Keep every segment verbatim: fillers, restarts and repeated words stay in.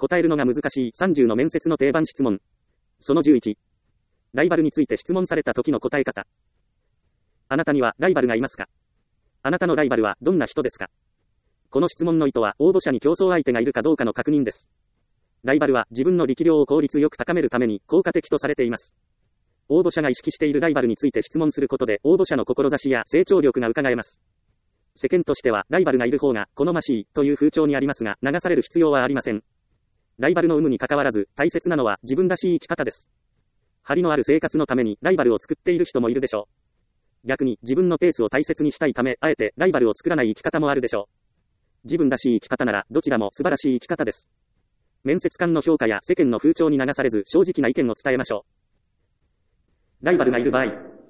答えるのが難しいさんじゅうの面接の定番質問。そのじゅういち。ライバルについて質問された時の答え方。あなたにはライバルがいますか？あなたのライバルはどんな人ですか？この質問の意図は応募者に競争相手がいるかどうかの確認です。ライバルは自分の力量を効率よく高めるために効果的とされています。応募者が意識しているライバルについて質問することで応募者の志や成長力が伺えます。世間としてはライバルがいる方が好ましいという風潮にありますが、流される必要はありません。ライバルの有無に関わらず大切なのは自分らしい生き方です。張りのある生活のためにライバルを作っている人もいるでしょう。逆に自分のペースを大切にしたいため、あえてライバルを作らない生き方もあるでしょう。自分らしい生き方ならどちらも素晴らしい生き方です。面接官の評価や世間の風潮に流されず正直な意見を伝えましょう。ライバルがいる場合。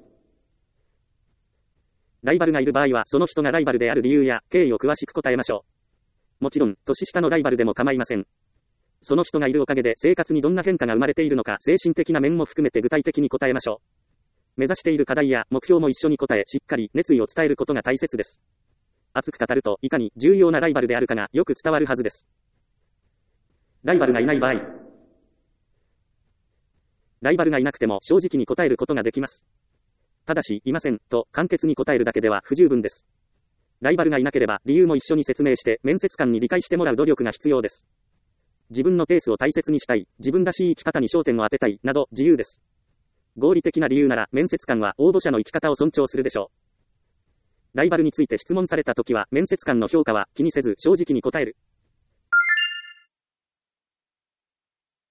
ライバルがいる場合はその人がライバルである理由や経緯を詳しく答えましょう。もちろん、年下のライバルでも構いません。その人がいるおかげで生活にどんな変化が生まれているのか精神的な面も含めて具体的に答えましょう。目指している課題や目標も一緒に答え、しっかり熱意を伝えることが大切です。熱く語るといかに重要なライバルであるかがよく伝わるはずです。ライバルがいない場合。ライバルがいなくても正直に答えることができます。ただし、いません、と簡潔に答えるだけでは不十分です。ライバルがいなければ理由も一緒に説明して面接官に理解してもらう努力が必要です。自分のペースを大切にしたい、自分らしい生き方に焦点を当てたい、など自由です。合理的な理由なら面接官は応募者の生き方を尊重するでしょう。ライバルについて質問されたときは面接官の評価は気にせず正直に答える。